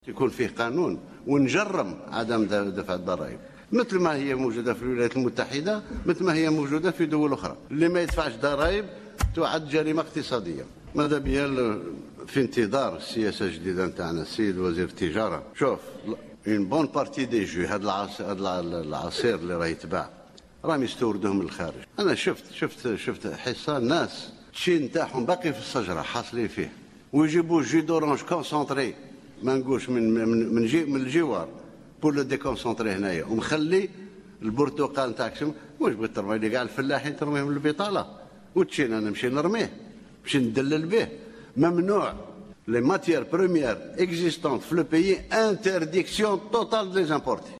يكون فيه قانون ونجرم عدم دفع الضرائب مثل ما هي موجودة في الولايات المتحدة، مثل ما هي موجودة في دول أخرى. اللي ما يدفعش ضرائب تعد جريمة اقتصادية. ماذا بيا في انتظار السياسة الجديدة نتاعنا السيد وزير التجارة. شوف اون بون بارتي دي جو هذا العصير اللي راه يتباع راهم يستوردوه من الخارج. انا شفت حصان ناس الشي نتاعهم باقي في الشجرة حاصلين فيه، ويجيبوا جي دورانج كونسونطري ما نقولش من الجوار بور لو ديكونسونطري هنايا، ومخلي البرتقال نتاعك واش بغيت ترمي لي كاع الفلاحين ترميهم للبطاله وتشين انا نمشي نرميه نمشي ندلل به. ممنوع لي ماتيير بروميير اكزيستونت في لو بيي انترديكسيون توتال دي زامبورتي.